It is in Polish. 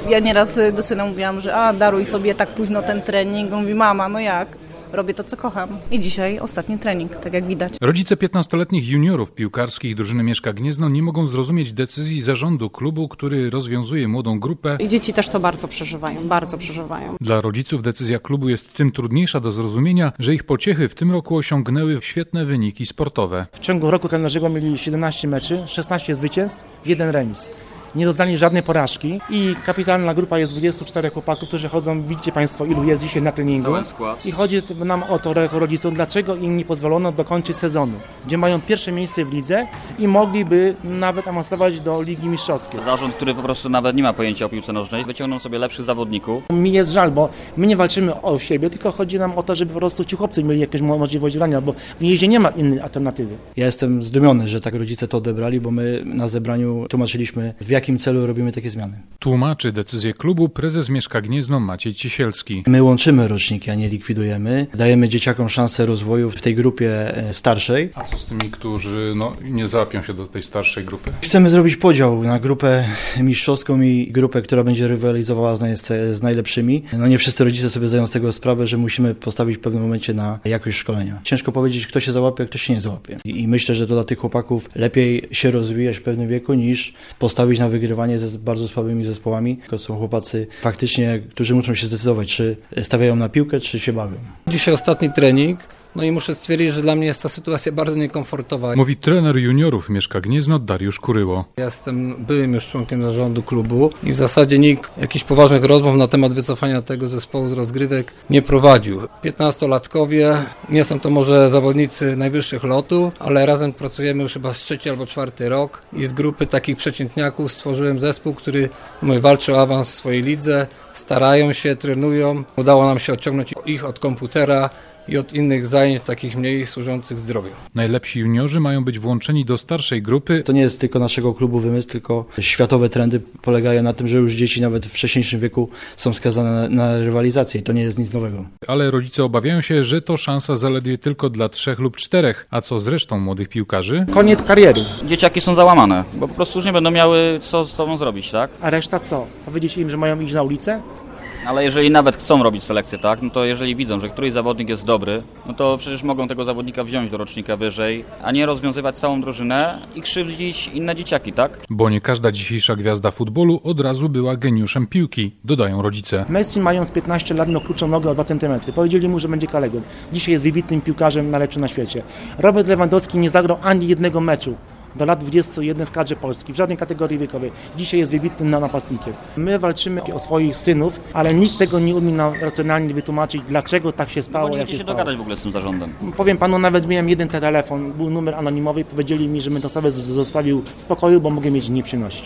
Ja nieraz do syna mówiłam, że daruj sobie tak późno ten trening. On mówi, mama, no jak? Robię to, co kocham. I dzisiaj ostatni trening, tak jak widać. Rodzice 15-letnich juniorów piłkarskich drużyny Mieszka Gniezno nie mogą zrozumieć decyzji zarządu klubu, który rozwiązuje młodą grupę. I dzieci też to bardzo przeżywają. Dla rodziców decyzja klubu jest tym trudniejsza do zrozumienia, że ich pociechy w tym roku osiągnęły świetne wyniki sportowe. W ciągu roku kalendarzowego mieli 17 meczy, 16 zwycięstw, 1 remis. Nie doznali żadnej porażki i kapitalna grupa jest 24 chłopaków, którzy chodzą, widzicie Państwo, ilu jest dzisiaj na treningu. I chodzi nam o to, jako rodziców, dlaczego im nie pozwolono dokończyć sezonu, gdzie mają pierwsze miejsce w lidze i mogliby nawet awansować do Ligi Mistrzowskiej. Zarząd, który po prostu nawet nie ma pojęcia o piłce nożnej, wyciągnął sobie lepszych zawodników. Mi jest żal, bo my nie walczymy o siebie, tylko chodzi nam o to, żeby po prostu ci chłopcy mieli jakąś możliwość grania, bo w jeździe nie ma innej alternatywy. Ja jestem zdumiony, że tak rodzice to odebrali, bo my na zebraniu tłumaczyliśmy, w jakim celu robimy takie zmiany. Tłumaczy decyzję klubu prezes Mieszka Gniezno Maciej Ciesielski. My łączymy roczniki, a nie likwidujemy. Dajemy dzieciakom szansę rozwoju w tej grupie starszej. A co z tymi, którzy nie załapią się do tej starszej grupy? Chcemy zrobić podział na grupę mistrzowską i grupę, która będzie rywalizowała z najlepszymi. Nie wszyscy rodzice sobie zdają z tego sprawę, że musimy postawić w pewnym momencie na jakość szkolenia. Ciężko powiedzieć, kto się załapie, a kto się nie załapie. I myślę, że to dla tych chłopaków lepiej się rozwijać w pewnym wieku, niż postawić na wygrywanie ze bardzo słabymi zespołami. To są chłopacy faktycznie, którzy muszą się zdecydować, czy stawiają na piłkę, czy się bawią. Dzisiaj ostatni trening. I muszę stwierdzić, że dla mnie jest ta sytuacja bardzo niekomfortowa. Mówi trener juniorów Mieszka Gniezno Dariusz Kuryło. Ja jestem byłym już członkiem zarządu klubu i w zasadzie nikt jakichś poważnych rozmów na temat wycofania tego zespołu z rozgrywek nie prowadził. 15-latkowie, nie są to może zawodnicy najwyższych lotów, ale razem pracujemy już chyba 3. albo 4. rok i z grupy takich przeciętniaków stworzyłem zespół, który walczy o awans w swojej lidze, starają się, trenują. Udało nam się odciągnąć ich od komputera i od innych zajęć takich mniej służących zdrowiu. Najlepsi juniorzy mają być włączeni do starszej grupy. To nie jest tylko naszego klubu wymysł, tylko światowe trendy polegają na tym, że już dzieci nawet w wcześniejszym wieku są skazane na rywalizację i to nie jest nic nowego. Ale rodzice obawiają się, że to szansa zaledwie tylko dla 3 lub 4. A co z resztą młodych piłkarzy? Koniec kariery. Dzieciaki są załamane, bo po prostu już nie będą miały co z sobą zrobić, tak? A reszta co? Powiedzieć im, że mają iść na ulicę? Ale jeżeli nawet chcą robić selekcję, tak, to jeżeli widzą, że któryś zawodnik jest dobry, to przecież mogą tego zawodnika wziąć do rocznika wyżej, a nie rozwiązywać całą drużynę i krzywdzić inne dzieciaki, tak? Bo nie każda dzisiejsza gwiazda futbolu od razu była geniuszem piłki, dodają rodzice. Messi, mając 15 lat, miał krótszą nogę o 2 cm. Powiedzieli mu, że będzie kolegą. Dzisiaj jest wybitnym piłkarzem, najlepszym na świecie. Robert Lewandowski nie zagrał ani jednego meczu do lat 21 w kadrze Polski, w żadnej kategorii wiekowej. Dzisiaj jest wybitnym napastnikiem. My walczymy o swoich synów, ale nikt tego nie umie nam racjonalnie wytłumaczyć, dlaczego tak się stało, jak się się stało. dogadać w ogóle z tym zarządem. Powiem panu, nawet miałem jeden telefon, był numer anonimowy, powiedzieli mi, że bym to sobie zostawił w spokoju, bo mogę mieć nieprzyjemności.